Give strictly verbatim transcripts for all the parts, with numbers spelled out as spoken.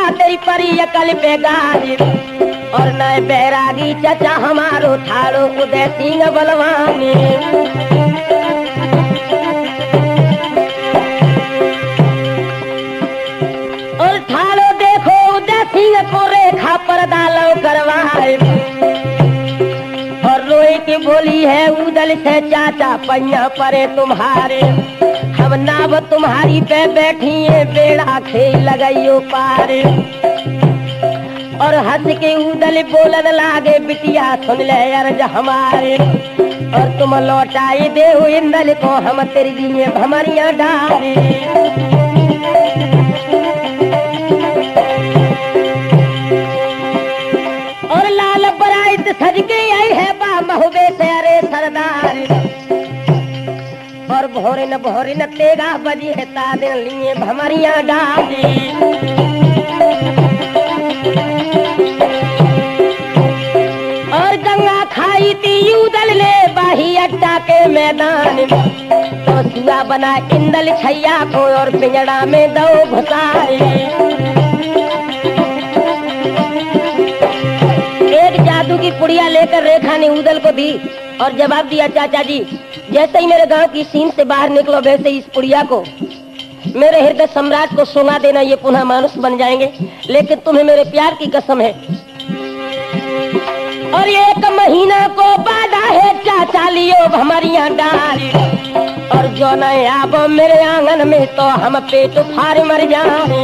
तेरी परी अकल पे गारी और नए बैरागी चाचा हमारो ठाड़ो उदय सिंह बलवानी। और ठाड़ो देखो उदय सिंह को रेखा पर डालो करवाए और रोए की बोली है उदल से चाचा पैया परे तुम्हारे हम नाव तुम्हारी पे बैठी है बेड़ा खेल लगाइयो पारे। और हंस के उदल बोलन लागे बिटिया सुन ले अर्ज हमारे और तुम लौटाई दे इंदल को हम तेरी दिए भमरिया डारे। और लाल बराइत सज के आई है बा महुबे से अरे सरदार और भोरे न भोरे न तेगा बजी है तादे लिए भमरिया डाले। और गंगा खाई थी उदल ले बाही अड्डा के मैदान तो सुआ बना इंदल छैया को और पिंजड़ा में दो घुसाए। एक जादू की पुड़िया लेकर रेखा ने उदल को दी और जवाब दिया चाचा जी जैसे ही मेरे गांव की सीन से बाहर निकलो वैसे इस पुड़िया को मेरे हृदय सम्राट को सुना देना ये पुनः मानुष बन जाएंगे। लेकिन तुम्हें मेरे प्यार की कसम है। और एक महीना को बाधा है चाचा लियो भमरिया डाली और जो न आबो मेरे आंगन में तो हम पेट फाड़ मर जाए।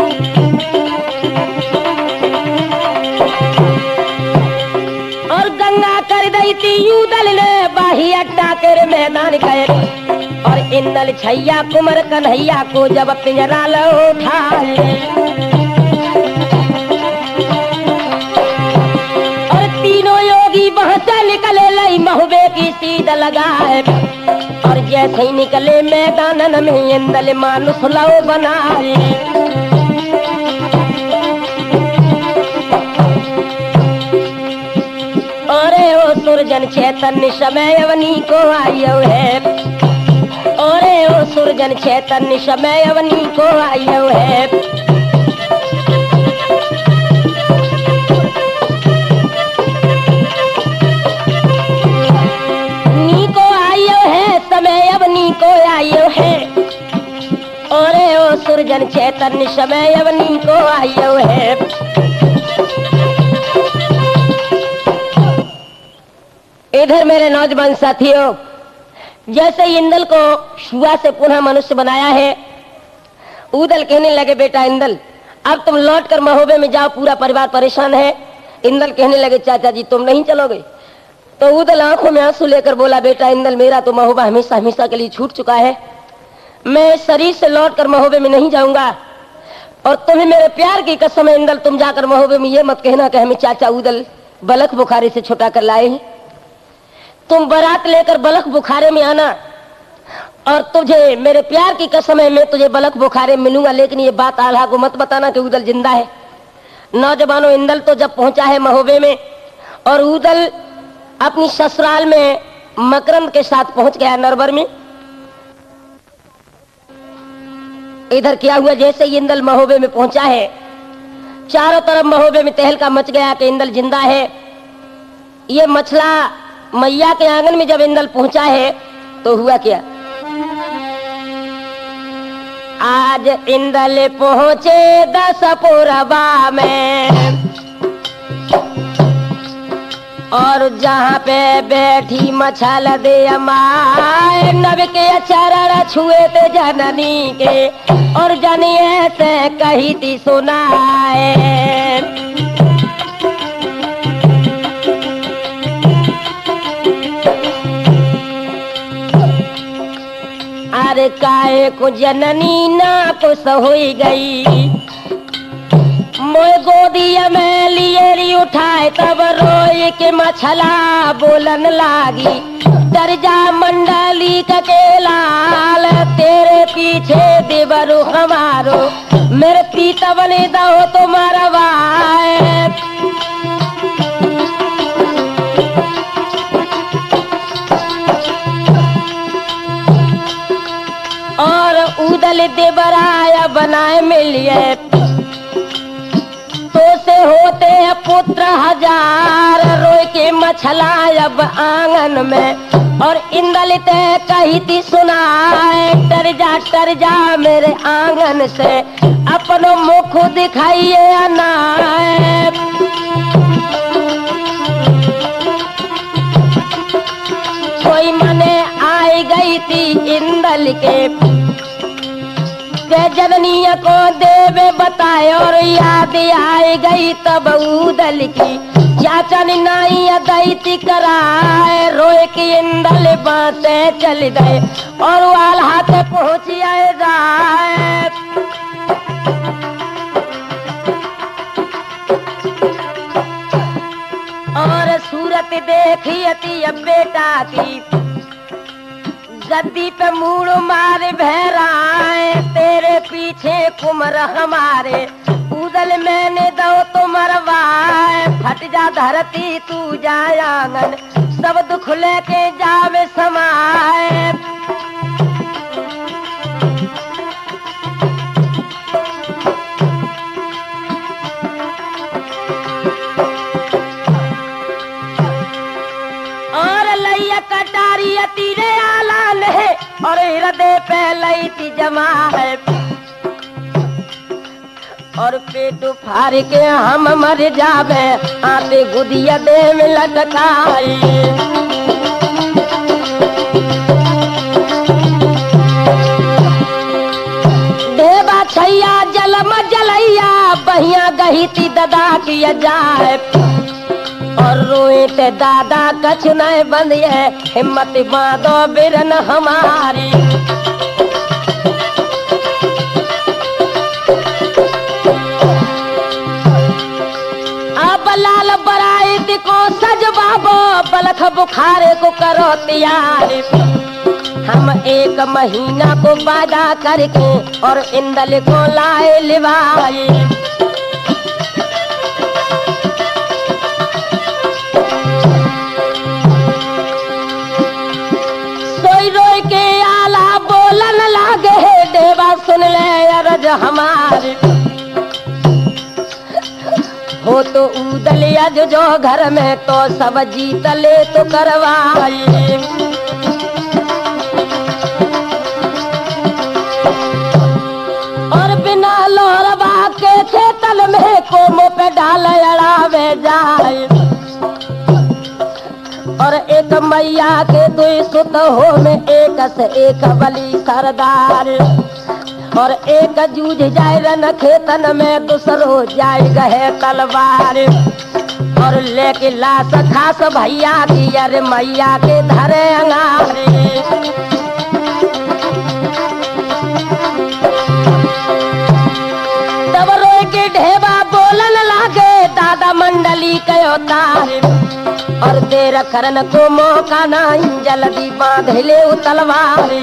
और गंगा कर दी थी उदल ने बाही अड्डा कर मैदान गए और इंदल छैया कुमर कन्हैया को जब पिंजरा लो उठाए। और तीनों योगी वहां से निकले लई महुबे की सीध लगाए और जैसे ही निकले मैदान में इंदल मानुष लो बनाए। अरे ओ सुरजन चैतन्य समय अवनी को आयो है ओरे ओ सुरजन चैतन्य समय अवनी को आयो है। नी को आयो है समय अवनी को आयो है ओरे ओ सुरजन चैतन्य समय अवनी को आयो है। इधर मेरे नौजवान साथियों जैसे इंदल को शुआ से पुनः मनुष्य बनाया है उदल कहने लगे बेटा इंदल अब तुम लौट कर महोबे में जाओ पूरा परिवार परेशान है। इंदल कहने लगे चाचा जी तुम नहीं चलोगे? तो उदल आंखों में आंसू लेकर बोला बेटा इंदल मेरा तो महोबा हमेशा हमेशा के लिए छूट चुका है। मैं शरीर से लौट कर महोबे में नहीं जाऊंगा और तुम्हें मेरे प्यार की कसम है इंदल तुम जाकर महोबे में ये मत कहना कि हमें चाचा उदल बलख बुखारे से छुटा कर लाए हैं। तुम बारात लेकर बलख बुखारे में आना और तुझे मेरे प्यार की कसम है मैं तुझे बलख बुखारे में मिलूंगा। लेकिन ये बात आल्हा को मत बताना कि उदल जिंदा है। नौजवानों इंदल तो जब पहुंचा है महोबे में और उदल अपनी ससुराल में मकरंद के साथ पहुंच गया नरबर में। इधर क्या हुआ जैसे ही इंदल महोबे में पहुंचा है चारों तरफ महोबे में तहलका मच गया कि इंदल जिंदा है। ये मछला मैया के आंगन में जब इंदल पहुंचा है तो हुआ क्या आज इंदल पहुंचे दसपुरबा में और जहाँ पे बैठी मछल दे माए नब के चरण छुए थे जननी के और जनी ऐसे कही थी सुनाए। अरे काहे को जननी ना कुछ हुई गई मोए गोदिया में लिए ली उठाए तब रोई के मछला बोलन लागी डर जा मंडली के लाल तेरे पीछे देवरू हमारो मेरे पीता बने दो तुम्हारा वाए। और उदल देवराया बनाए मिलिए से होते पुत्र हजार, रोए के मछला अब आंगन में। और इंदलित कही थी सुनाए, टर जा टर जा मेरे आंगन से, अपनो मुख दिखाइए अनाए। कोई मने आई गई थी इंदल के, के जननीय को देवे बताए। और याद आई गई तब उदल की, चाचा ने नाई अदैती कराए। रोए की इंदल बाते चल गए, और वाल हाथ पहुँच आए जाए। और सूरत देखी अति अब बेटा की, गद्दी पे मूड़ मारे भैराए। तेरे पीछे कुमर हमारे, उदल मैंने दो तो मरवाए। फट जा धरती तू जा आंगन, सब दुख लेके जावे समाए। और लैया कटारी तीरे आलान है, और हृदय पे लई थी जमा है। और पेट फाड़ के हम मर जावे, आते गुदिया दे में लटकाई। देवा छैया जलम जलैया, बहिया गही थी ददा किया जाए। और रोए ते दादा कछ नहीं बंदिए, हिम्मत बांधो बिरन हमारी। अब लाल बराई को सज बाबो, बलख बुखारे को करो तैयार। हम एक महीना को वादा करके, और इंदल को लाए लिवाए। देवा सुन ले अरज हमारी, हो तो उदल अज जो घर में, तो सब जीत ले तो करवाई। और बिना लोरबा के थे तल में, कोमों पे डाल अड़ावे जाए। और एक मैया के दुई सुत हो में, एक से एक बली सरदार। और एक जूझ जाए रन खेतन में, दूसरो जाए गए तलवार। और लेके लाश खास भैया की, अरे मैया के धरे अंगारे। तब रोए के ढेबा बोलन लागे, दादा मंडली कयो तार। और देर करन को मौका नहीं, जल्दी बांध ले तलवार।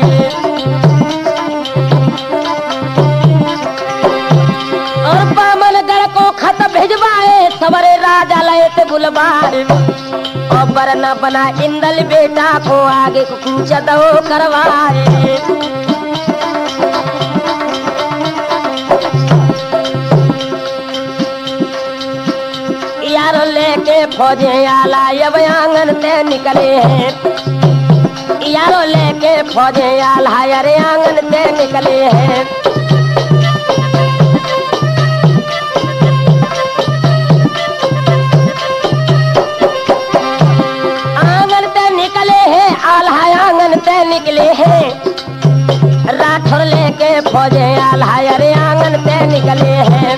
और बामनगढ़ को खत भिजवाए, सवरे राजा लय से बुलवाए। और बरना बना इंदल बेटा को, आगे को कूच दो करवाए। यारो लेके फौजे आला अब आंगन ते निकले हैं। यारो लेके फौजे आला अरे आंगन ते निकले हैं। आंगन ते निकले हैं, आला आंगन ते निकले हैं। राठौर लेके फौजे आला अरे आंगन ते निकले हैं।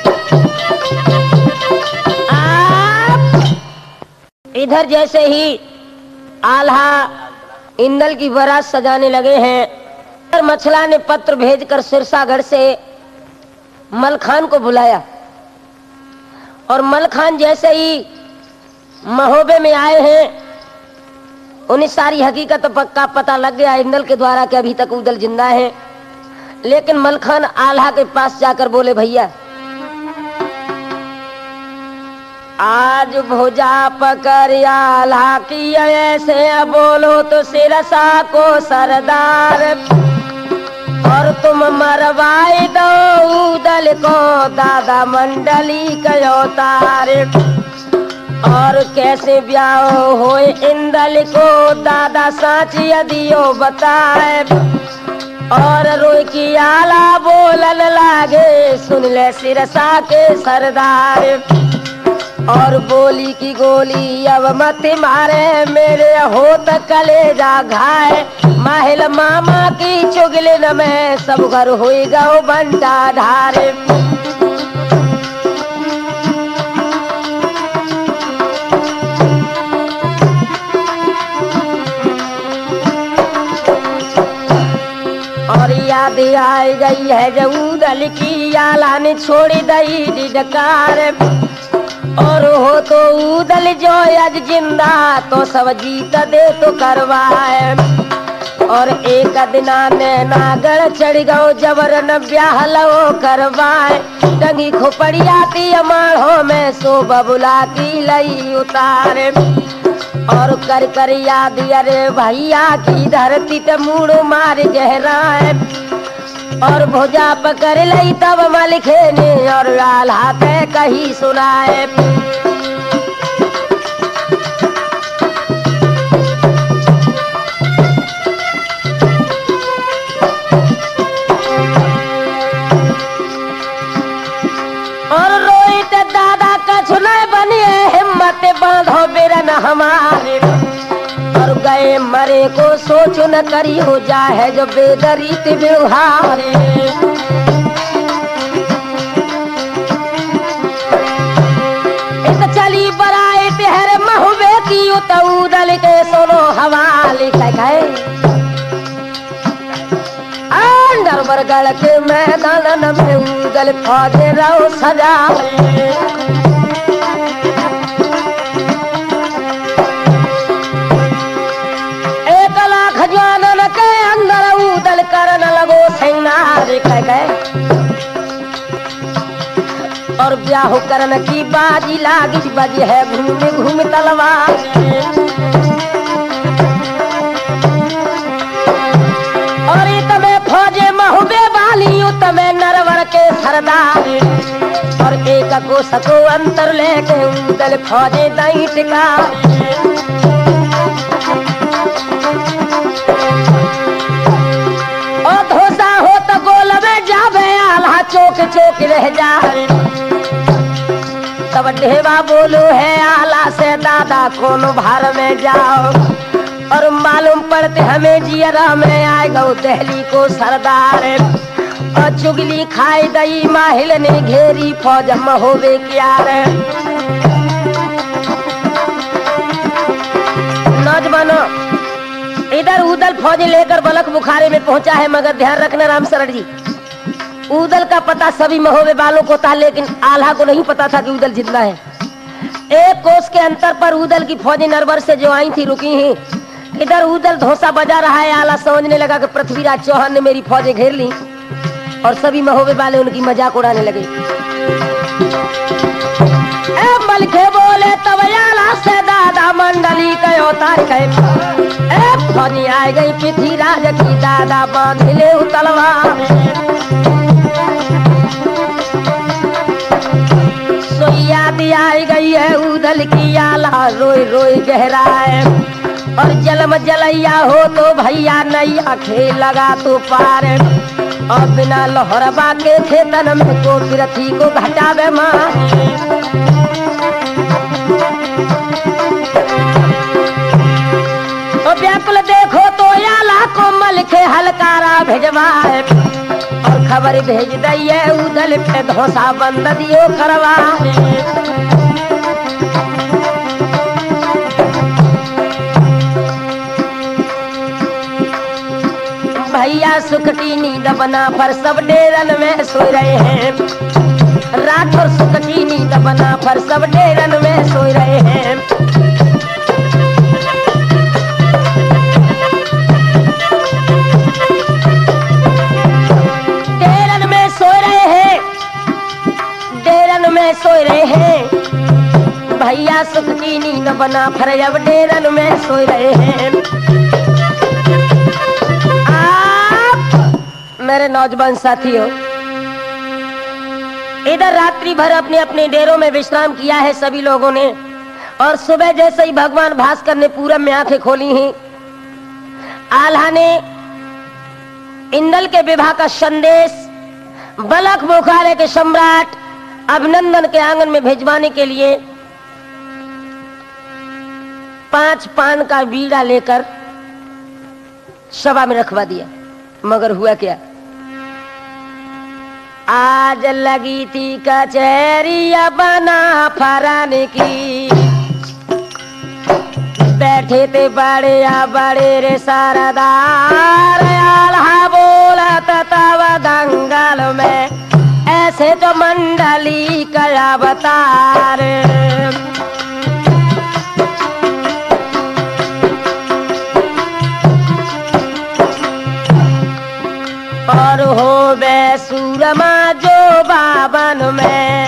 इधर जैसे ही आल्हा इंदल की बारात सजाने लगे हैं, मछला ने पत्र भेजकर सिरसागढ़ से मलखान को बुलाया। और मलखान जैसे ही महोबे में आए हैं, उन्हें सारी हकीकत पक्का पता लग गया इंदल के द्वारा कि अभी तक उदल जिंदा है। लेकिन मलखान आल्हा के पास जाकर बोले, भैया आज भुजा पकड़ आल्हा की ऐसे बोलो तो सिरसा को सरदार। और तुम मरवाए दो उदल को दादा मंडली कयो तारे। और कैसे ब्याह होए इंदल को दादा साच यदियो बताए। और रोई की आला बोलन लागे सुन ले सिरसा के सरदार। और बोली की गोली अब मत मारे मेरे होत कलेजा घाय। माहिल मामा की चुगलिन में सब घर हुई गो बंटा ढारे। और याद आई गई है जब उदल की आला ने छोड़ी दई डिडकार। और हो तो उदल जो आज जिंदा तो सब जीत दे तो करवाए। और एक दिना ने नागड़ चढ़ गो जबरन ब्याह लो करवाए। टंगी खोपड़िया की अमाड़ों में सो बबुला की लई उतारे। और कर कर याद अरे भैया की धरती ते मूड़ मार गहराए। और भुजा पकड़ लई तब मलिखे ने और लाल हाथे कही सुनाए। और रोहित दादा कछुना बनिए हिम्मत बांधो बिरन हमारे। और गए मरे को सोच न करी हो जाए जो बेदरीत व्यवहारे। इत चली बराए तेहर महुबे की उदल के सुनो हवाले कहे। अंडर बरगल के मैदान में उदल फौज रहो सजाए। करन लगो सिंगार कह। और ब्याह करन की बाजी लागी बजी है घूम घूम तलवार। और तमे फौजे महुबे वाली तमे नरवर के सरदार। और एक को सको अंतर लेके उदल फौजे दई टिका। चौक चौक रह जाए। तब ढेवा बोलो है आला से दादा कौन भार में जाओ। और मालूम पड़ते हमें जियरा में आएगा दहली को सरदार। और चुगली खाई दई माहिल ने घेरी फौज महोबे क्या रे। नौजवानों इधर उदल फौज लेकर बलक बुखारे में पहुंचा है। मगर ध्यान रखना राम शरण जी, उदल का पता सभी महोबे वालों को था लेकिन आल्हा को नहीं पता था कि उदल जिंदा है। एक कोस के अंतर पर उदल की फौजें नरवर से जो आई थी रुकी हैं। इधर उदल धोसा बजा रहा है। आला समझने लगा कि पृथ्वीराज चौहान ने मेरी फौजें घेर ली। और सभी महोबे वाले उनकी मजाक उड़ाने लगे। ए मलखे बोले तब आला से दादा मंडली कयो तार कहे। ए फौजी आ गई पृथ्वीराज की दादा बांध ले तलवार। याद आई गई है उदल की आला रोई रोई गहराए। और जलम जलैया हो तो भैया नैया खेल लगा तो पार। और बिना लोहरबा के खेतन में को पृथ्वी को घटावे माँ। और व्याकुल देखो तो आला को मलखे हलकारा भेजवाए। और खबर भेज दिए उदल पे धोसा बंद दियो करवा। भैया सुखटी नींद बना पर सब डेरन में सो रहे हैं। रात और सुखटी नींद बना पर सब डेरन में सो रहे हैं। सो रहे हैं भैया सुख की नींद बना फर अब डेरन में सो रहे हैं। आप नौजवान साथियों, इधर रात्रि भर अपने अपने डेरों में विश्राम किया है सभी लोगों ने, और सुबह जैसे ही भगवान भास्कर ने पूरब में आंखें खोली हैं, आल्हा ने इंदल के विवाह का संदेश बलख मुखारे के सम्राट अभिनंदन के आंगन में भिजवाने के लिए पांच पान का बीड़ा लेकर सभा में रखवा दिया। मगर हुआ क्या, आज लगी थी कचहरिया बना फराने की, बैठे थे बड़े या बड़े रे सरदार, आल्हा बोला तब दंगल में ऐसे तो मंडली का अवतार। और हो बे सूरमा जो बावन में,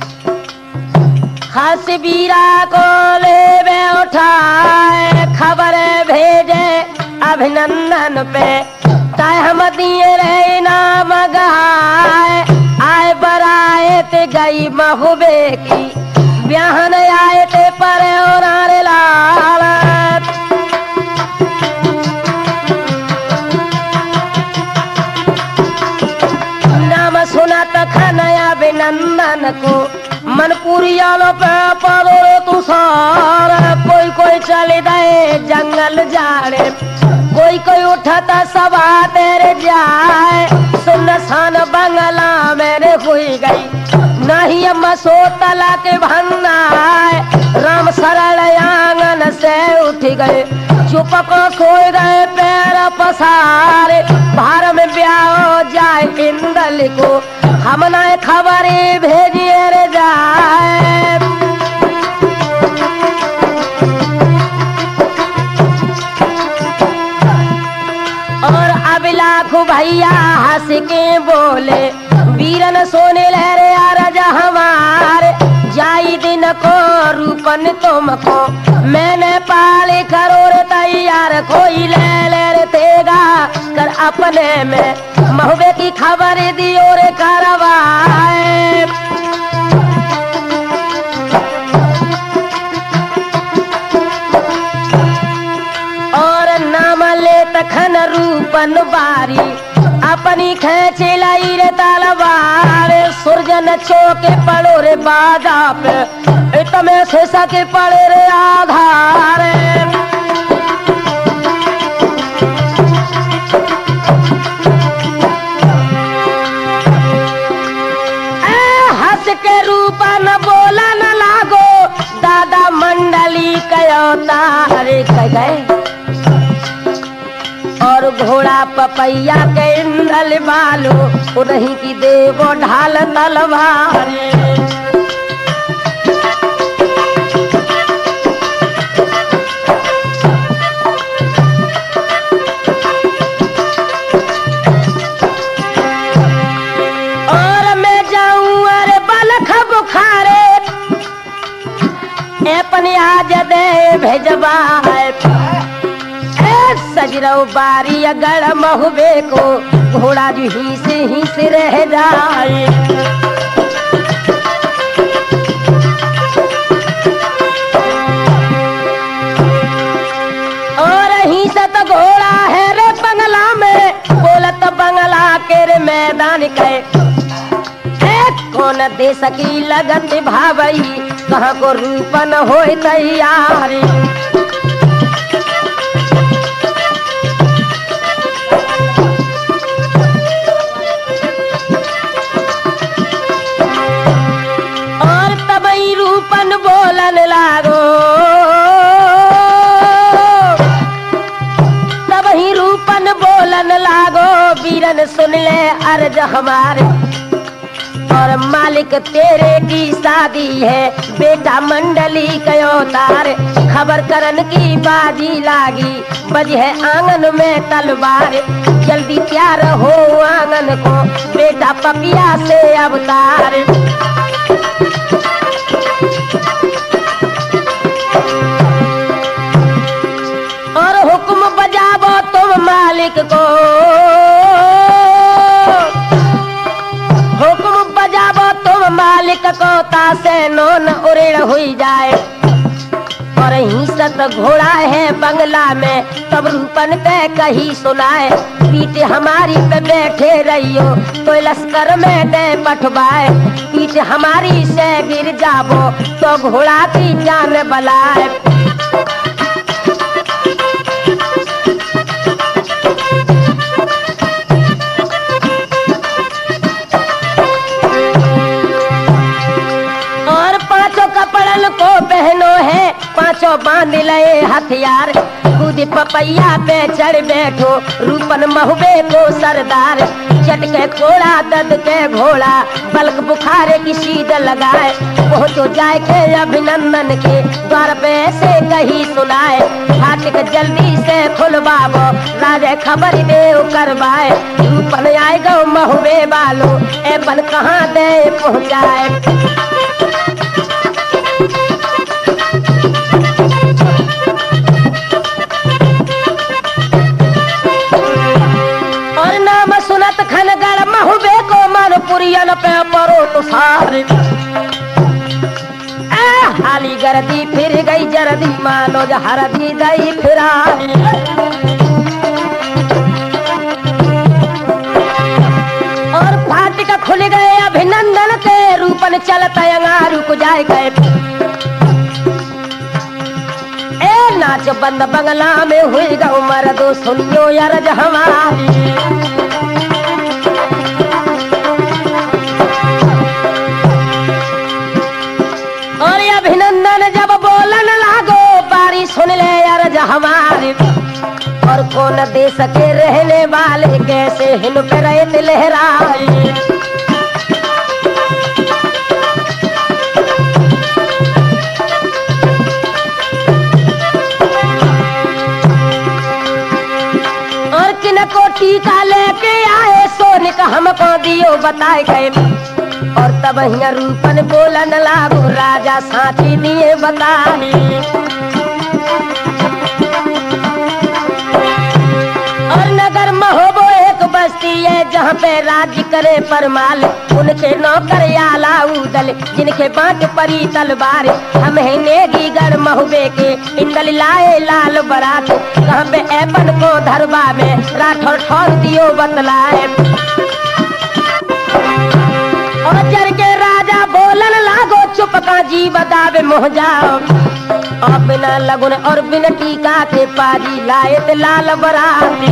हसबीरा को ले बे उठाए, खबर भेजे अभिनंदन पे, ताय हम दिए रहे नाम गाए, आए बराए ते गई महबूबे की, ब्याहन आए ते पर और आरे लाल। नाम सुना तखन अभिनंदन को, मनपुरियालों पे पड़ो तुषार, कोई कोई चले गए जंगल जाड़े, कोई कोई उठाता सभा तेरे जाए, सुनसान बंगला मेरे हुई गई, नहीं अम्मा सोतला के भन्नाए, राम सरल आंगन से उठ गए, चुप को सोए गए पैर पसारे, भार में ब्याह जाए इंदल को, हम ना खबरें भेजिए रे जाए। और अब लाखों भैया हंस के बोले, वीरन सोने लहरे आरज हमारे, जाई दिन को रूपन तुमको, मैंने पाले करो रे तैयार, कोई ले ले रे तेगा कर अपने में, महबूबे की खबर दियो रे करवाए। और नाम ले तखन रूपन बारी, अपनी खेचे लाई रे तलवार, सुरजन चौके पड़ो रे बाजा पे, इतने से सके पड़े रे आधार। के रूपन बोला न लागो, दादा मंडली कयोता अरे कह गए, और घोड़ा पपैया के इंदल बालो, उन्हीं की देवो ढाल तलवार। अपनी आज दे भेजवा सजरऊ बारी अगर महबूबे को, घोड़ा जो ही से ही से रह जाए। और ही से तो घोड़ा है रे बंगला में, बोलत बंगला के रे मैदान के, कौन दे सकी लगन भावई, कहाँ को रूपन हो तैयारी। और तबई रूपन बोलन लागो, तबही रूपन बोलन लागो, वीरन सुन ले अर्ज हमारे, और मालिक तेरे की शादी है, बेटा मंडली कयो तार, खबर करन की बाजी लागी, बज है आंगन में तलवार, जल्दी तैयार हो आंगन को, बेटा पपिया से अवतार। और हुक्म बजावो तुम मालिक को, हुई जाए। और हिंसत घोड़ा है बंगला में, तब रूपन के कही सुनाए। पीठ हमारी पे बैठे रहियो तो लश्कर में दे पठवाए। पीठ हमारी से गिर जाबो तो घोड़ा की जान बलाए। और पांचों कपड़न को पहनो है, पांचों बांध लए हथियार। कूद पपैया पे चढ़ बैठो रूपन महुबे को सरदार। चटके घोड़ा दद के घोड़ा बल्क बुखारे की सीध लगाए। पहुंचो जाए के अभिनंदन के द्वार पे से कही सुनाए। फाटक जल्दी से खुलवाबो राजे खबर देव करवाए। रूपन आए गो महुबे वालो ए बन कहाँ दे पहुँचाए। सुनत खनगढ़ महुबे को मनपुरियन पे परो तुषार। हाली गर्दी फिर गई जर्दी मानो हरदी गई फिरार। और फाटक खुल गए अभिनंदन के रूपन चलता रुक जाए गए। ए नाच बंद बंगला में हुई गौ मर्दो सुनियो अरज हमारी। अभिनंदन जब बोलन लागो बारी सुन ले अर्ज हमारी। और कौन देश के रहने वाले कैसे हिन पे रेत लहराई। और किन को टीका लेके आए सोनिक हमको दियो बताए गए। और तब यहाँ रूपन बोलन लागो राजा साथी दिए बतानी। और नगर महोबो एक बस्ती है जहाँ पे राज्य करे परमाल। उनके नौकर आला उदल जिनके बांट परी तलवार। हम है नेगी गढ़ महुबे के इंदल लाए लाल बरात। कहाँ पे ऐपन को धरवा में राठौर ठौर दियो बतलाए। और जर के राजा बोलन लागो चुप का जी बतावे मोह जाओ। और बिना लगुन और बिना टीका के पाजी लाए ते लाल बराती।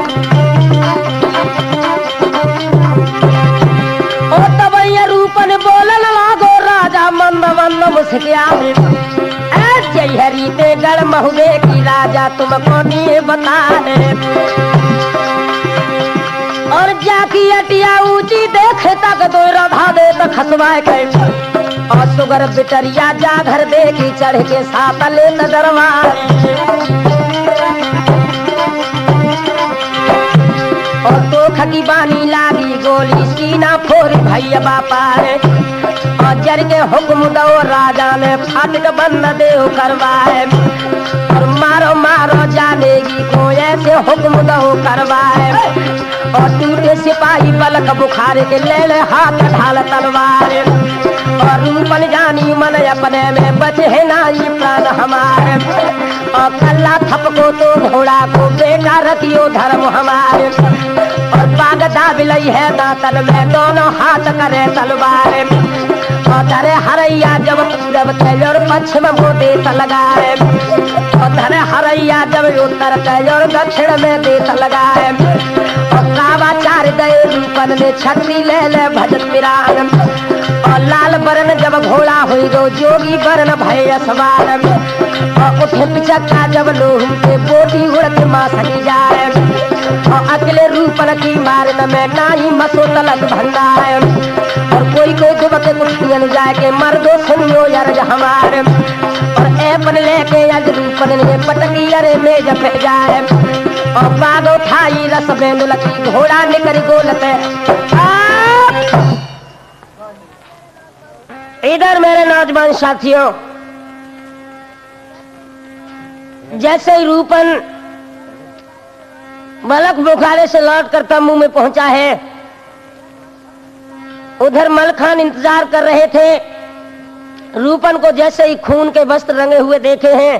और तब ये रूपन बोलन लागो राजा मंद मंद मुस्कियावे। ऐ जय हरी ते गढ़ महुबे की राजा तुमको नहीं बताए। और जाकी अटिया ऊंची देख तक दो राधा दे तो खसवाए गए। और सुगर बिटरिया जा घर देखी चढ़ के साथ ले दरबार। और तो खकी बानी लागी गोली सीना फोरी भैया बापा रे। और जर के हुक्म दो राजा ने फाटक बंद देव करवाए। और मारो मारो जानेगी को ऐसे हुक्म दो करवाए। और टूटे सिपाही पलक बुखार के ले ले हाथ ढाल तलवार। और रूपन जानी मन अपने में बचे है नाई प्राण हमारे। और कल्ला थपको तो घोड़ा को बेटा रखियो धर्म हमारे। और बागदा बिलई है दातन में दोनों हाथ करे तलवार। और धरे हरैया जब पूरब तेज और पश्चिम को देत लगाए। और धरे हरैया जब उत्तर तेज और दक्षिण में देत लगाए। और कावाचार गए रूपन ने छतरी ले ले भजत पिरान। और लाल बरन जब घोड़ा हुई गो जोगी बरन भय सवार। और उठे पिचक्का जब लोह के बोटी उड़ते माँ सकी जाए। और अकेले रूपन की मारन में नाही मसो तलक भंडार। और कोई कोई दुबके कुटियन जाके मर्दो सुनियो यार हमारे। और ऐपन लेके अज रूपन ने पटकी अरे मेज पे जाए। और बाग उठाई रस बेंदुल की घोड़ा निकर गोलते। इधर मेरे नौजवान साथियों, जैसे ही रूपन बलक बुखारे से लौट कर तंबू में पहुंचा है, उधर मलखान इंतजार कर रहे थे रूपन को जैसे ही खून के वस्त्र रंगे हुए देखे हैं,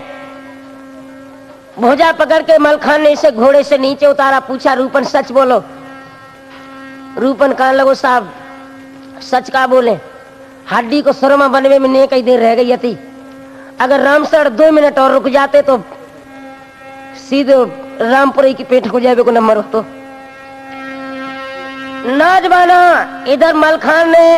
भुजा पकड़ के मलखान ने इसे घोड़े से नीचे उतारा, पूछा रूपन सच बोलो। रूपन कहने लगो साहब सच का बोले, हड्डी को सुरमा बनने में नहीं कई देर रह गई थी, अगर रामसर दो मिनट और रुक जाते तो सीधे रामपुरी की पेट को जाए को नंबर हो। तो नौजवाना इधर मलखान ने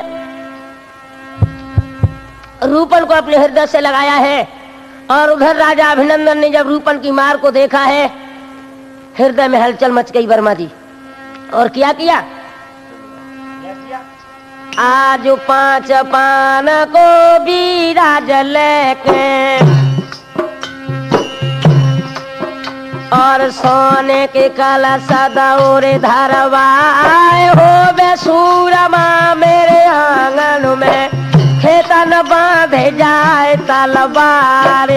रूपन को अपने हृदय से लगाया है और उधर राजा अभिनंदन ने जब रूपन की मार को देखा है, हृदय में हलचल मच गई वर्मा जी। और क्या किया? आज पांच पान को बीराज लेके और सोने के कलश दौरे धरवाए हो बे सूरमा मेरे आंगन में खेतन बांधे जाए तलवार।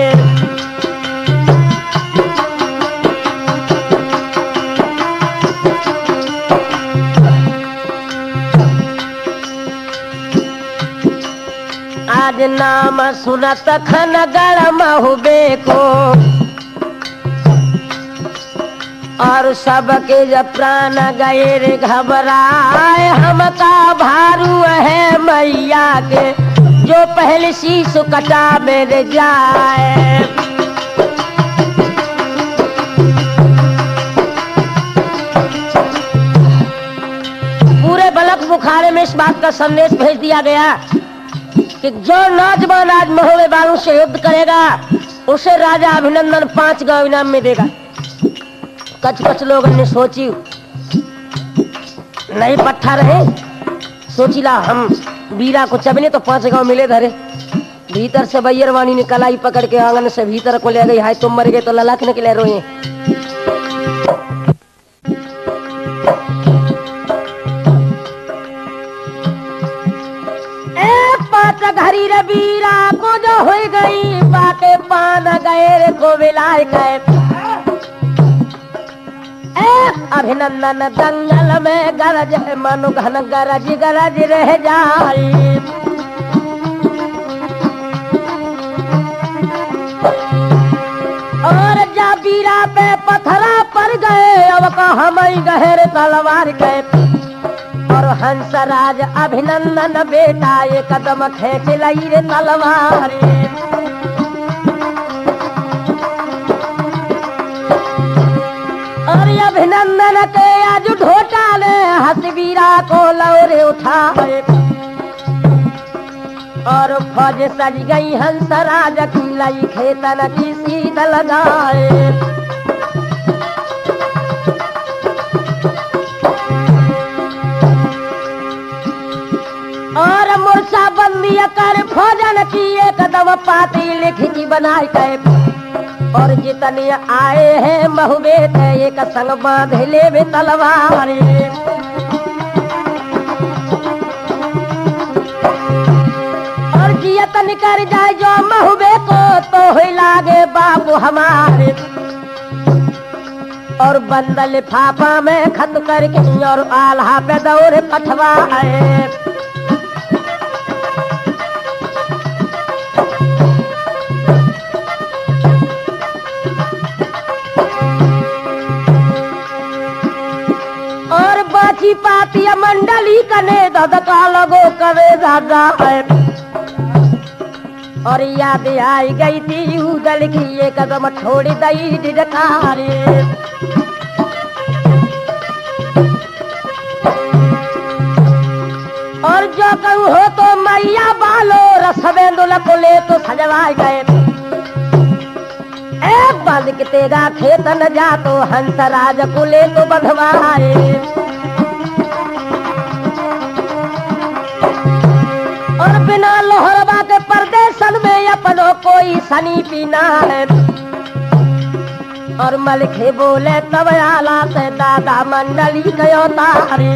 आज नाम सुनत खनगढ़ महुबे को और सबके जब प्राण गए रे घबराए, हमका भारू है मैया के जो पहले शीश कटा मेरे जाए। पूरे बलक बुखारे में इस बात का संदेश भेज दिया गया कि जो नौजवान आज महुबे बालू से युद्ध करेगा उसे राजा अभिनंदन पांच गांव इनाम में देगा। कच कच लोग ने सोची नहीं पट्ठा रहे, सोचिला हम बीरा को चबने तो पांच गांव मिले धरे। भीतर से बैरवानी ने कलाई पकड़ के आंगन से भीतर को ले गई, हाय तुम मर गए तो ललाक निकले रोए। घरी रे बीरा को जो हो गई बाके पान गए रे को विलाय गए। अभिनंदन दंगल में गरज है मनु घन गरज गरज रह जाए। और जब बीरा पे पत्थरा पड़ गए अब कहाँ मई गहरे तलवार गए और हंसराज अभिनंदन बेटा ये कदम खेच लाई रे तलवार। और अभिनंदन के आज ढोटाले हसबीरा को लौरे उठाए और फौज सज गई हंसराज की लाई खेतन की सीध लगाए। और मूर्छा बंदी कर फौजन की एक कदम पाती लिखी की बनाई गए और जितने आए हैं महुबे थे एक संग बांधे ले वे तलवार। और जियतन कर जाए जो महुबे को तो हो लागे बाबू हमारे और बंदल लिफाफा में खत करके और आल्हा पे दौरे पठवाए। बाची पाती मंडली कने ददका लगो करे दादा है और याद आई गई थी उदल की ये कदम छोड़ी दई दिदकारे। और जो कहूँ हो तो मैया बालो रसवेंदुल को ले तो सजवाए गए। एक बांध के तेगा खेत न जा तो हंसराज को ले तो बंधवाए। और बिना लोहरबा के परदेशन में अपनो कोई सनी पीना है और मलखे बोले तब आला से दादा मंडली गयो तारे।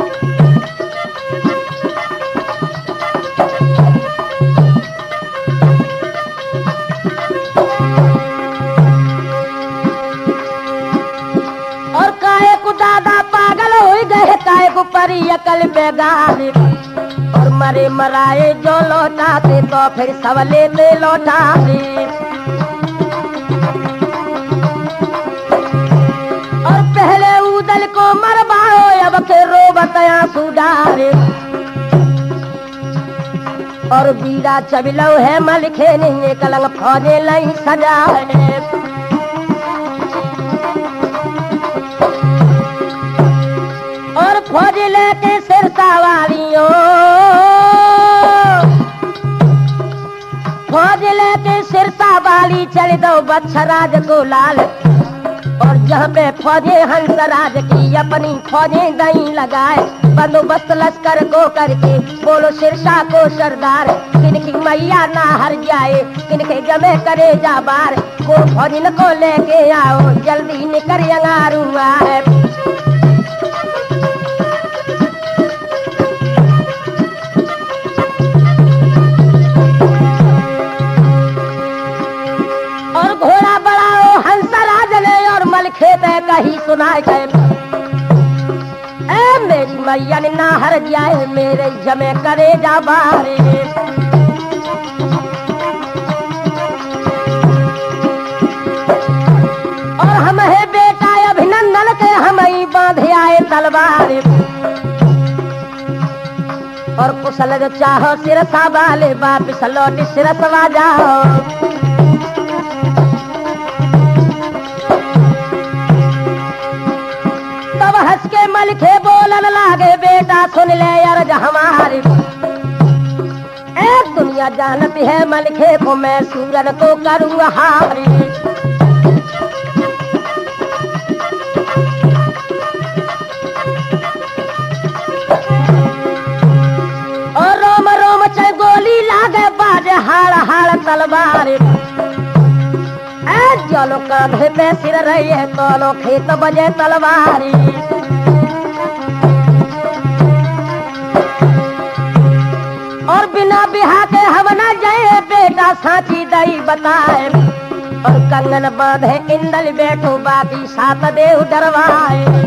और काहे को दादा पागल हो गए काहे को परी अकल बेगारी और मरे मराए जो लौटाते तो फिर सब लेते लौटाते। और पहले उदल को मरवाओ अब के रोबत आंसू डारे। और बीरा चबिलो है मलिखे नहीं कलंग फौजे लाई सजाए। और फौज लेके सिरसा वालियों फौज लेके सिरसा वाली चल दो बच्छराज को लाल। और जहाँ पे फौजे हंसराज की अपनी फौजे दई लगाए। बंदोबस्त लश्कर को करके बोलो सिरसा को सरदार। किनकी मैया ना हर जाए किनके जमे करे जा बार। को फौजन को लेके आओ जल्दी निकर अंगारू आए। और घोड़ा बढ़ाओ हंसराज ने और मलखे पे कही सुनाए गए। ए मेरी मैया ने ना हर जाए मेरे जमे करे जा बारे। और हम है बेटा अभिनंदन के हम ही बांधे आए तलवार। और कुशल जो चाहो सिरसा वाले वापिस लौट सिरसवा जाओ। तब हंस के मलखे बोलन लागे बेटा सुन ले अर्ज हमारी। एक दुनिया जानती है मलखे को मैं सूरन को करूँगा हारी। और रोम रोम चे गोली लागे बाजे हाड़ हाड़ तलवार। चलो कांधे पे सिर रही है दोनों खेत बजे तलवारी। और बिना बिहा के हम न जाए बेटा साची दई बताए। और कंगन बांधे इंदल बैठो बाकी सात देव डरवाए।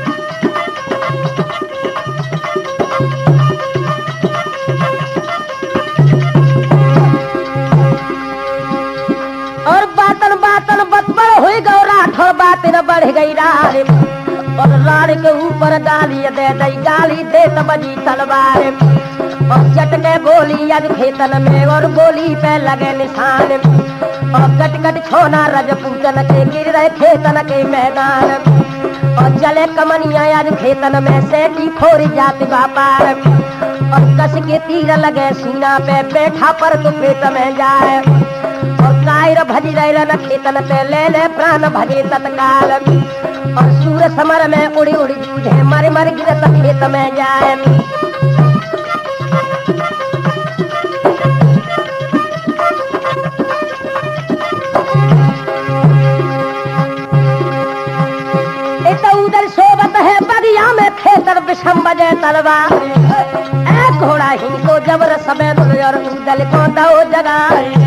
और बातन बातन बतबर हुई गौरा ठोर बातिन बढ़ गई रार। और रार के ऊपर डाली दे दई गाली दे बजी तलवार। और चट के बोली आज खेतन में और बोली पे लगे निशान। और कट कट छोना रजपूतन के गिर रहे खेतन के मैदान। और चले कमनिया आज खेतन में सेठी फोरी जाति व्यापार। और कस के तीर लगे सीना पे बैठा पर तो पेट में जाए। और कायर भजी रहे न खेतन पे ले ले प्राण भजे तत्काल। और सूर समर में उड़ी उड़ी जूझे मर मर गिरत खेत में जाए। तो उधर सोबत है बगिया में खेतर विषम बजे तलवार। एक घोड़ा ही को जबर समय और उदल को दो जगाए।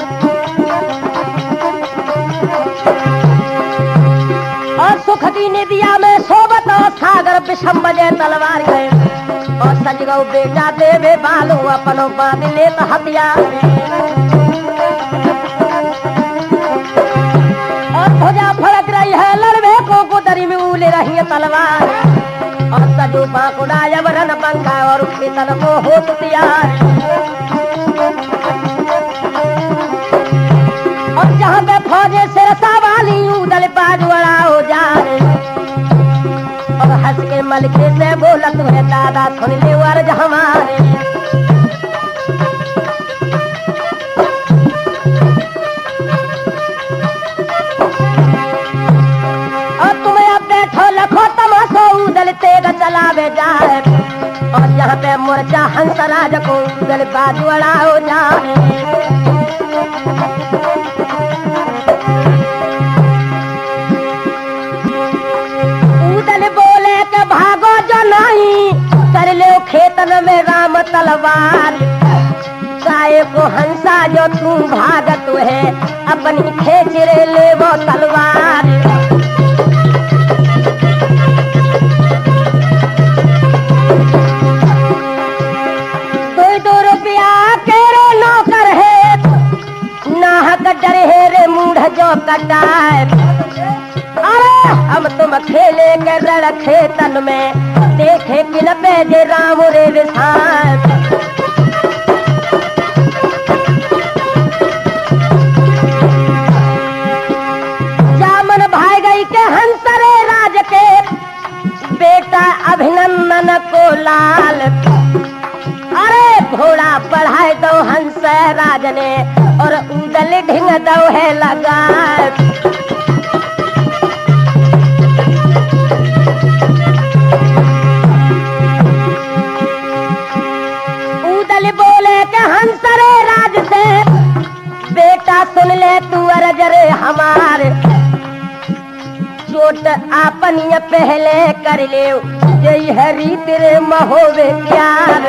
और सुख दी निदिया में सोबत और सागर विषम बजे तलवार गए। और सजगौ बेटा देवे बालो अपनो बांध ले हथियार। और भुजा फड़क रही है लड़वे को गुदरी में उले रही है तलवार। और सजो बांकुड़ा जबरन पंखा और खेतन को हो तैयार। और जहाँ पे फौजे सिरसा वाली उदल बाजुड़ा हो जाए। और हंस के मलके से बोला तुम्हें दादा सुन ले अर्ज हमारे। और तुम्हें अब बैठो लखो तमाशो उदल तेग चलावे जाए। और जहाँ पे मोर्चा हंसराज को उदल बाजुड़ा हो जाए। कर ले खेतन में राम तलवार। चाहे को हंसा जो तू भागत है अपनी खेच रे ले वो तलवार। को कटाए। अरे हम तुम खेले के रण खेतन में, देखे कि न बेजे राम रे विषाण। जामन भाई गई के हंसरे राज के, बेटा अभिनंदन को लाल। अरे घोड़ा बढ़ाए दो हंस राज ने, और उदल ढिंग दो है लगा। उदल बोले के हंसरे राज से, बेटा सुन ले तू अरज रे हमारे। चोट आपन ये पहले कर ले, जय हरी तेरे महोवे प्यार।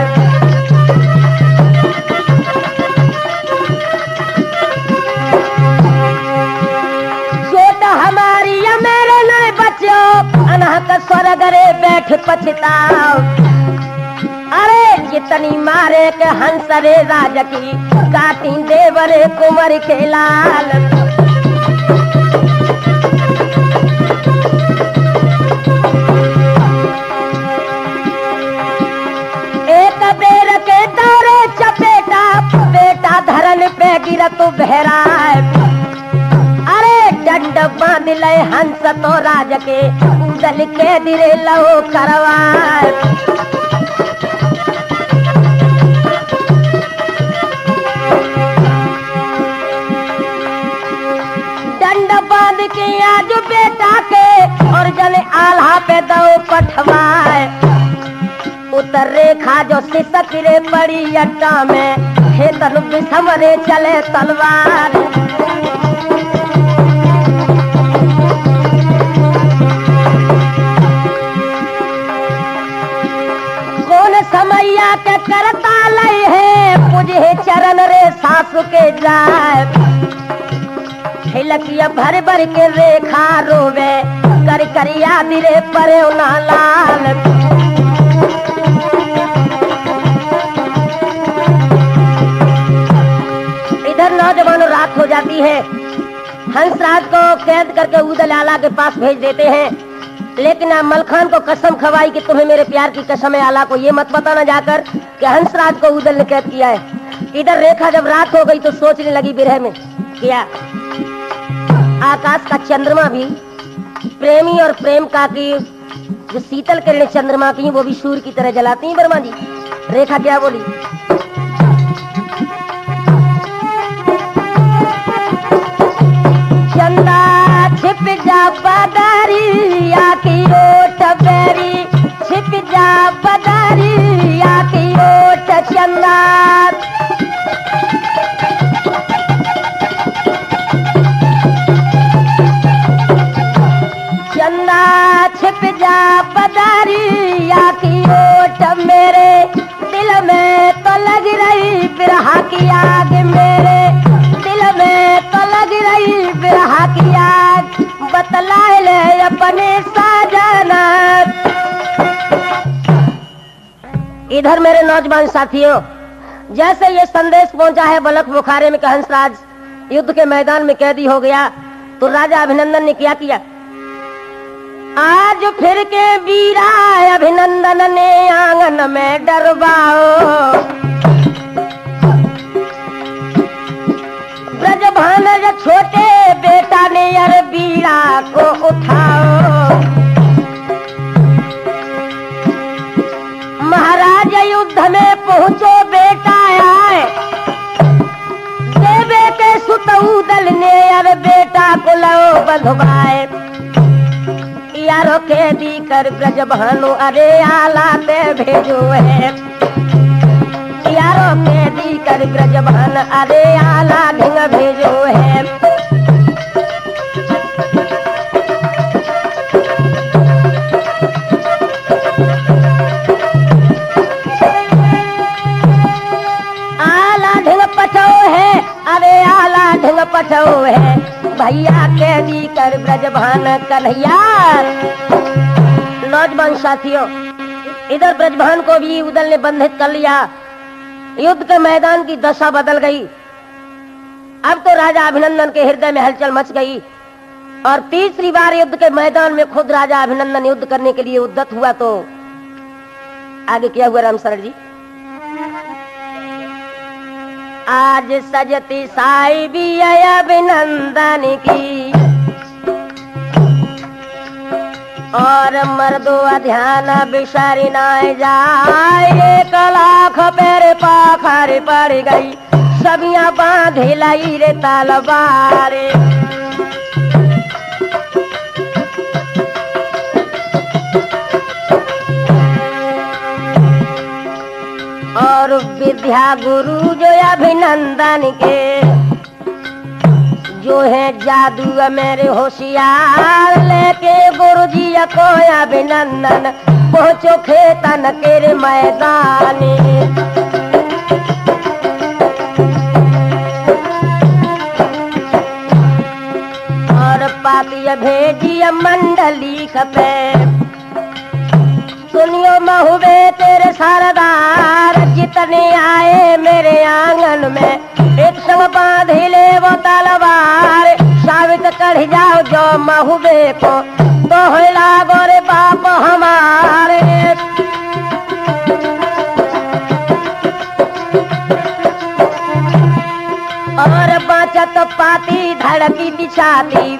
चोट हमारी या मेरे नहीं बच्चो, अनहत स्वर्ग रे बैठ पछताओ। अरे जितनी मारे के हंसरे राज की, काटी देवरे कुंवर के लाल। एक बेर के दौरे चपेटा, बेटा धरन पे गिर तू बहराए। अरे डंड बांध ले हंस तो राज के, उदल के दिरे लो करवाए। डंड बांध के आज बेटा के, और जले आल्हा पे दो पठवाए। उतर रेखा जो सिसक रे पड़ी अट्टा में, हे तनु बिसमरे चले तलवार। कौन समैया के करता लय है, पूजे चरण रे सासु के जाए। हिलकिया भर भर के रेखा रोवे, कर करिया दिरे परे उना लाल। इधर नौजवानों रात हो जाती है, हंसराज को कैद करके उदल आला के पास भेज देते हैं। लेकिन मलखान को कसम खवाई कि तुम्हें मेरे प्यार की कसम है, आला को ये मत बताना जाकर कि हंसराज को उदल ने कैद किया है। इधर रेखा जब रात हो गई तो सोचने लगी विरह में, क्या आकाश का चंद्रमा भी प्रेमी और प्रेम का की जो शीतल किरणें चंद्रमा की वो भी सूर्य की तरह जलाती हैं। वर्मा जी रेखा क्या बोली, चंदा छिप जा बदरिया की ओट बेरी, छिप जा बदरिया की ओट चंदा। चंदा छिप जा बदरिया की ओट, मेरे दिल में तो लग रही बिरहा की आग। मेरे दिल में तो लग रही बिरहा की आग, बतला ले अपने साजना। इधर मेरे नौजवान साथियों, जैसे ये संदेश पहुंचा है बलख बुखारे में कि हंसराज युद्ध के मैदान में कैदी हो गया, तो राजा अभिनंदन ने क्या किया। आज फिर के वीरा अभिनंदन ने आंगन में डरवाओ। ब्रजभान छोटे बेटा ने यार वीरा को उठाओ। महाराज युद्ध में पहुंचो बेटा आए, देवे के सुतऊदल ने यार बेटा को लो बंधवाए। यारो के दी कर ब्रजभानु अरे आला ते भेजो है। यारो के दी कर ब्रजभान अरे आला ढंग भेजो है। आला ढंग पठो है, अरे आला ढंग पठो है। भैया के दी कर ब्रजभान कन्हैया। नौजवान साथियों, इधर ब्रजभान को भी उदल ने बंधित कर लिया। युद्ध के मैदान की दशा बदल गई। अब तो राजा अभिनंदन के हृदय में हलचल मच गई और तीसरी बार युद्ध के मैदान में खुद राजा अभिनंदन युद्ध करने के लिए उद्यत हुआ। तो आगे क्या हुआ राम शरण जी? आज सजती साई भी अभिनंदन की और मर्दो ध्यान बिसरी न जाए, एक लाख पैर पाखर पड़ गई सबिया बांधे लाई रे तलवारे। और विद्या गुरु जो अभिनंदन के जो है जादू मेरे होशियार, लेके गुरु जी को अभिनंदन पहुंचो खेतन के मैदान। और पाती भेजी मंडली खपे, सुनियो महुबे तेरे सरदार, जितने आए मेरे आंगन में एक संग बांध ले वो तलवार। साबित कर जाओ जो महुबे को तो लागो रे बाप हमारे। और बचत पाती धड़की दिछाती,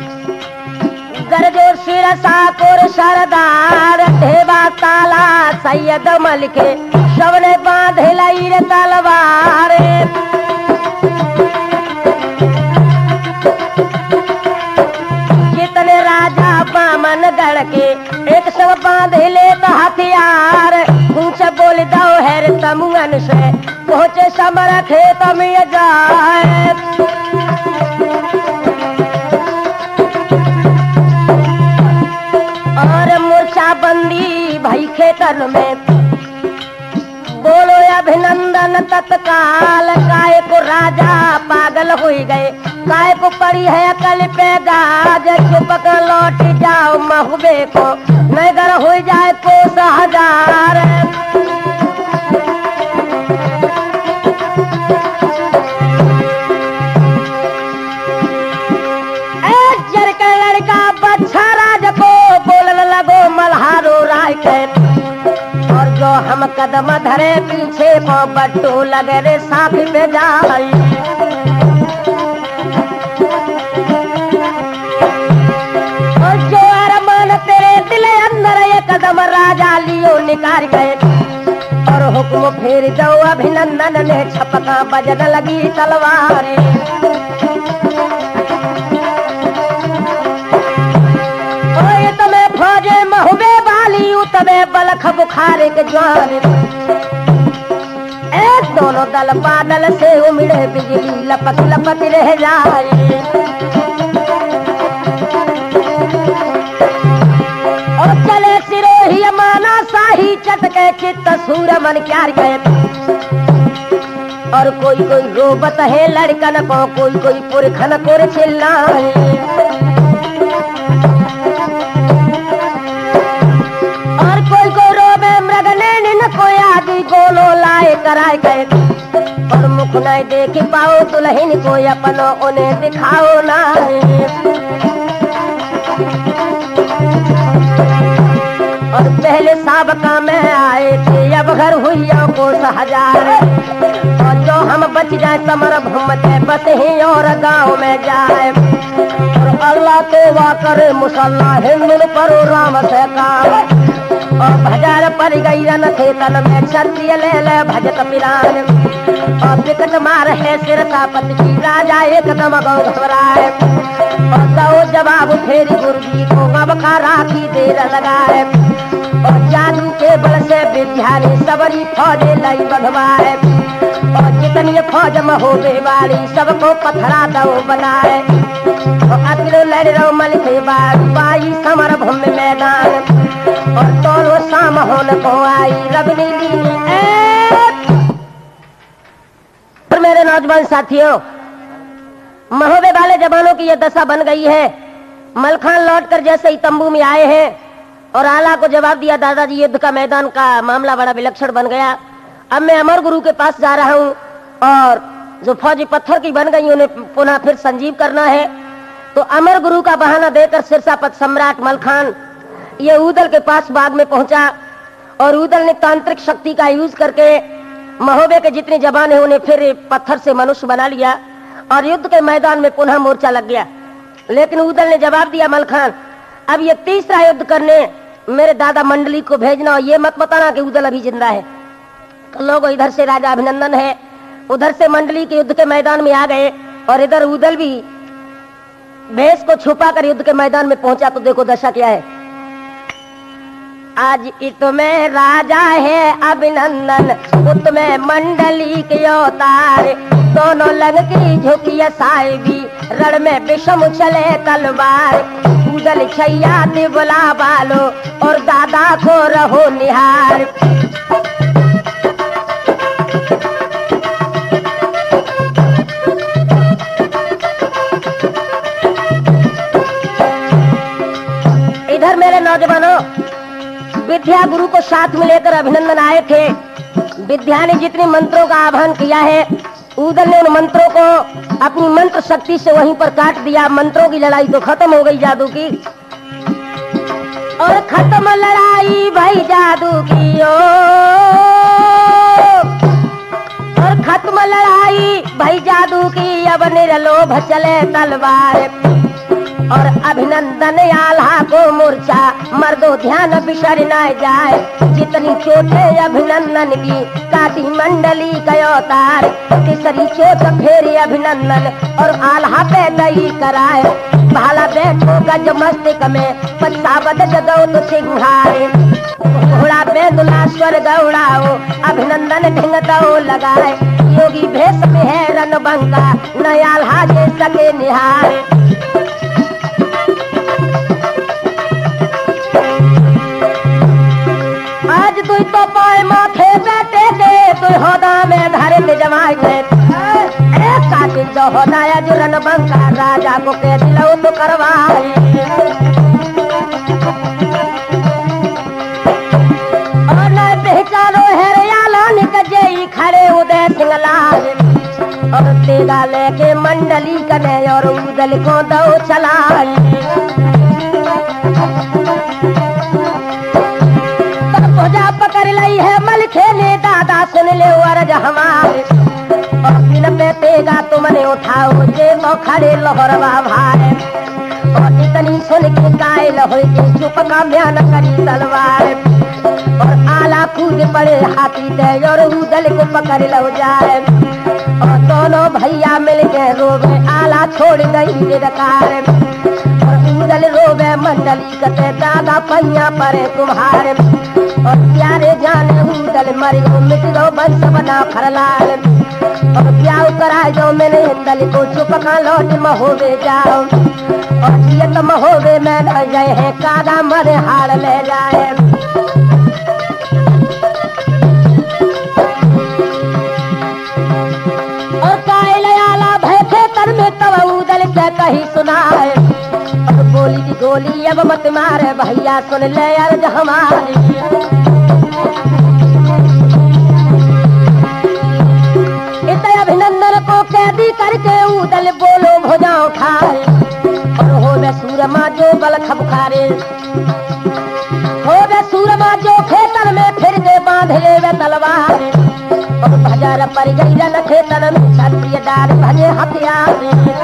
गरजो सिर साकुर सरदार, ढेबा ताला सैयद मलिके सबने बांध लाई रे तलवार। जितने राजा बामन गढ़ के एक सब बांध ले तो हथियार, ऊंच बोल दो है तमुअन से पहुंचे समर खेत में जाए। और मूर्छा बंदी भाई खेतन में बोलो अभिनंदन तत्काल, काय को राजा पागल हो गए, काय को पड़ी है अकल पे गाज। चुपक लौट जाओ महुबे को नगर हो जाए कोस हजार। जर का लड़का बच्चा राज को बोलन लगो मल्हारो राय के, और जो हम कदम धरे पीछे को बट्टू लगे रे साथ पे जाई। और जो अरमान तेरे दिल अंदर ये कदम राजा लियो निकाल गए, और हुक्म फेर दो अभिनंदन ने छपका बजन लगी तलवारे। फौजे महुबे वाली तबे बलख बुखारे के ज्वार, एक दोनों दल बादल से उमड़े बिजली लपक लपक रह जाए। और चले सिरोही माना शाही चटके चित्त सूर मन क्यार गए। और कोई कोई रोबत है लड़कन को, कोई कोई पुरखन को चिल्लाए। गोलो लाए कराए गए, और मुख नहीं देख पाओ दुल्हन को अपनो उन्हें दिखाओ ना। और पहले साबका में आए थे अब घर हुई को हजार, और जो हम बच जाए समर भूमते बस ही और गाँव में जाए। और अल्लाह तो वा करे मुसल्ला हिंदुन पर राम से काम, और भजार पर गई रन थे तन में क्षत्रिय ले ले भजत पिरान। और विकट मार है सिर तापत की राजा एकदम गौ घबराए। और दो जवाब फेरी गुरुजी को अब का राखी देर लगाए। और जादू के बल से विद्यानी सबरी फौजे लाई बधवाए। और जितनी फौज महोबे वाली सबको पथरा दो बनाए। और अतिलो लड़ रो मल थे बाई समर भूमि मैदान। और दोनों शाम होने को आई रबनी लीनी। और मेरे नौजवान साथियों, महोबे वाले जवानों की यह दशा बन गई है। मलखान लौटकर जैसे ही तंबू में आए हैं और आला को जवाब दिया, दादाजी युद्ध का मैदान का मामला बड़ा विलक्षण बन गया, अब मैं अमर गुरु के पास जा रहा हूँ और जो फौजी पत्थर की बन गई उन्हें पुनः फिर संजीव करना है। तो अमर गुरु का बहाना देकर सिरसापत सम्राट मलखान ये उदल के पास बाग में पहुंचा और उदल ने तांत्रिक शक्ति का यूज करके महोबे के जितने जवान है उन्हें फिर पत्थर से मनुष्य बना लिया और युद्ध के मैदान में पुनः मोर्चा लग गया। लेकिन उदल ने जवाब दिया, मलखान अब ये तीसरा युद्ध करने मेरे दादा मंडली को भेजना और ये मत बताना कि उदल अभी जिंदा है। तो लोगों इधर से राजा अभिनंदन है, उधर से मंडली के युद्ध के मैदान में आ गए और इधर उदल भी भेष को छुपा कर युद्ध के मैदान में पहुंचा। तो देखो दशा क्या है। आज इत में राजा है अभिनंदन, उत में मंडली के अवतार, दोनों लंग की झुकी साहिबी, रण में विषम चले तलवार, उदल छैया ने बुला बालो और दादा को रहो निहार। इधर मेरे नौजवानों विद्या गुरु को साथ में लेकर अभिनंदन आए थे। विद्या ने जितने मंत्रों का आह्वान किया है उदल ने उन मंत्रों को अपनी मंत्र शक्ति से वहीं पर काट दिया। मंत्रों की लड़ाई तो खत्म हो गई जादू की, और खत्म लड़ाई भाई जादू की ओ, और खत्म लड़ाई भाई जादू की, अब निरलोभ चले तलवार, और अभिनंदन आल्हा को मूर्छा मर्दो ध्यान बिसर न जाए, जितनी चोटें अभिनंदन की काटी मंडली का अवतार, तीसरी चोट फेरी अभिनंदन और आल्हा पे दई कराए, भाला बैठो गज मस्तिष्क में पछावत जगो तो सिंहारे, घोड़ा बेदुला स्वर गौड़ाओ अभिनंदन ढिंगतो लगाए, योगी भेष में है रणबंका न आल्हा जे सके निहारे। आज तू तो पाए माथे बैठे के तू होदा में धरे ले जमाए गए, एक कातिल जो होदाया जो रणबंका राजा को कह दिलो तो करवाए, और न पहचानो हेरियाला निकजे खड़े उदय सिंगलाल, और तेगा लेके मंडली कने और उदल को दो चलाए, पकड़ लई है मलखे ने दादा सुन ले अरज हमारे, और दिन पे तेगा तुमने उठाओ जे तो खड़े लोहरवा भारे, और इतनी सुन के कायल हो के चुप का म्यान करी तलवार, और आला कूद पड़े हाथी दे और उदल को पकड़ लो जाए, और दोनों भैया मिल के रोवे आला छोड़ गई निरकार, और उदल रोवे मंडली कते दादा पैया परे तुम्हारे, और प्यारे जाने उदल मरियो मिटो बंस बना फरलाल, और प्याव कराए जो मैंने इंदल को चुप का लौट महोबे जाओ, और जियत महोबे में न जाए है कादा मरे हार ले जाए। और कायल आला भय थे तर में तब उदल से कही सुनाए, और गोली की गोली अब मत मारे भैया सुन ले अर्ज हमारी, अभिनंदन को कैदी करके उदल बोलो भुजा उठाए, और हो वे सूरमा जो बल खबखारे, हो वे सूरमा जो खेतन में फिर के बांध ले वे तलवार, और भजर पर गई रन खेतन में क्षत्रिय डाल भजे हथियार,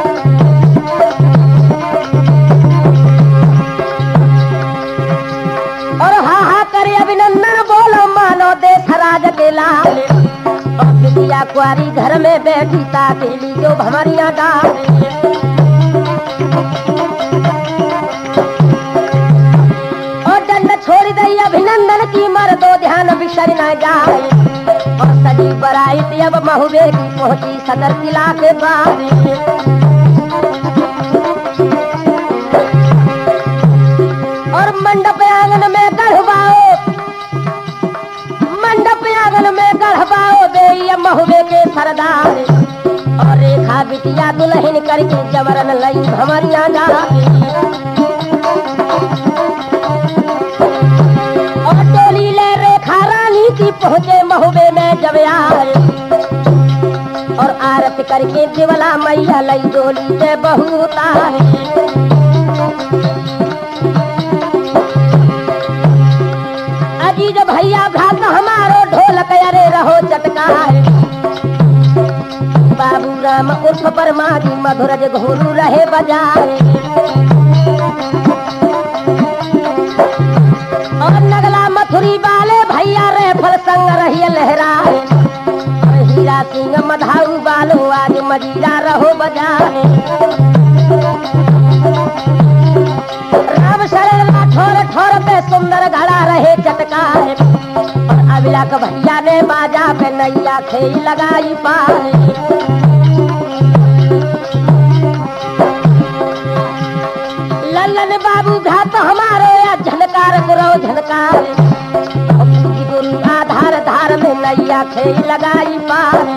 और हाहा करे अभिनंदन बोलो मानो देश राज के लाल, बिटिया कुआरी घर में बैठी ताकेली जो भमरिया डाले, और दंड छोड़ दई अभिनंदन की मर्दो ध्यान बिसर न जाए, और सजी बराई अब महुबे की पहुंची सदर किला के बारे, और मंडप आंगन में गढ़वाओ मंडप आंगन में गढ़वाओ दे महुबे के सरदार, और रेखा बिटिया दुल्हन करके जबरन लई भमरिया डाले, और टोली ले रेखा रानी की पहुंचे महुबे में जब आए, और आरत करके दिवला मैया लई डोली से बहुता अजीज भैया भ्रात हमारो ढोलक अरे रहो चटकार बाबू राम उर्फ परमाजी मधुरज घोरू रहे बजाए और नगला मथुरी वाले भैया रे फल संग रहिए लहराए हीरा सिंह मधाऊ बालो आज मजीरा रहो बजाए राम शरण ठोर ठोर पे सुंदर घड़ा रहे चटकाए और अबिला का भैया ने बाजा पे नैया खेई लगाई पाए लल्लन बाबू घात हमारे या झनकार गुरु झनकार गुरु आधार धार में नैया खेई लगाई पाए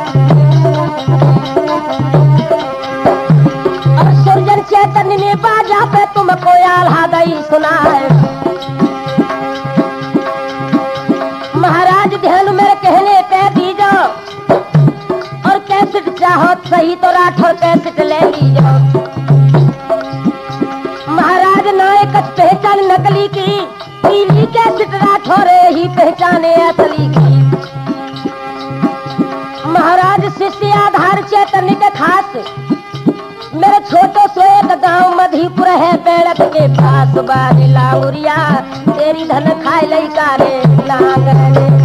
और सुरजन चैतन्य ने बाजा पे तुमको आल्हा गई सुनाए महाराज ध्यान मेरे कहने पे दीजो और कैसेट चाहो सही तो राठौर कैसेट ले लीजो महाराज नायक पहचान नकली की पीली कैसेट राठौर ही पहचाने असली की महाराज शिष्य आधार चैतन्य के खास मेरे छोटे सो एक गाँव मधीपुर है पेड़क के पास बारी लाउरिया तेरी धन खाए लई कारे लांगने